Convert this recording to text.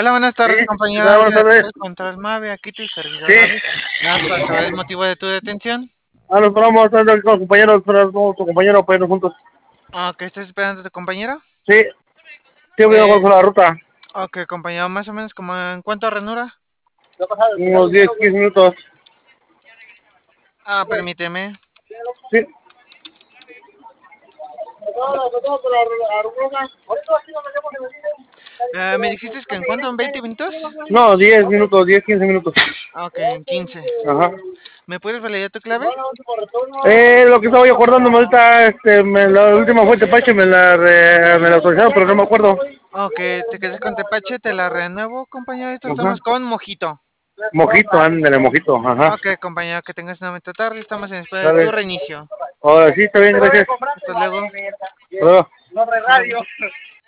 Hola, buenas Sí, tardes, ¿qué compañero. tal? Habla Buenas de tardes. Red Control Mave, aquí tu servidor Sí, David. Nada más para saber el motivo de tu detención. nos vamos a estar con los compañeros, con tu compañero para irnos juntos. Ok, ¿estás esperando a tu compañero? Sí, sí, voy a Eh, con la ruta. ok, compañero, más o menos como en cuánto ranura. Unos 10, 15 minutos. Permíteme. Sí. Me dijiste que en cuánto, en 20 minutos. No, 10 minutos, 10, 15 minutos. Ok, en 15. Ajá. ¿Me puedes validar tu clave? Lo que estaba yo acordándome ahorita, la última fuente Pache me la autorizaron, pero no me acuerdo. Ok, te quedas con Tepache, te la renuevo, compañero. Ahorita Ajá. estamos con Mojito. Mojito, ándale, mojito, ajá. Ok, compañero, que tengas una bonita tarde. Estamos en espera de tu Dale. reinicio. Ahora sí, está bien, gracias. Hasta luego. Luego. Bye.